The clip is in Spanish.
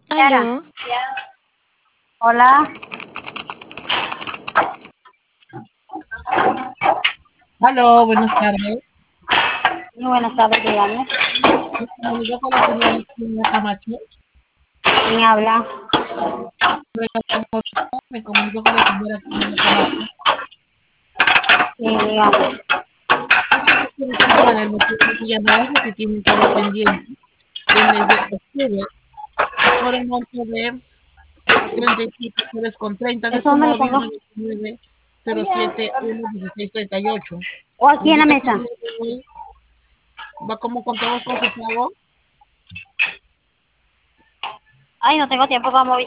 Yara. Aló, Hola. Aló, buenas tardes. Muy buenas tardes, dígame. Me comunico con la señora Cristina Camacho. ¿Quién habla? Me comunico con la señora Cristina Camacho. Sí, dígame. Para el motivo de mi llamada es que tiene un pago pendiente del mes de octubre por el monto de 37 de ¿Eso su dónde lo móvil pongo? 9907-11638. ¿O aquí Me en la indica que mesa? hoy va como contamos con su pago. Ay, no tengo tiempo para movilizar.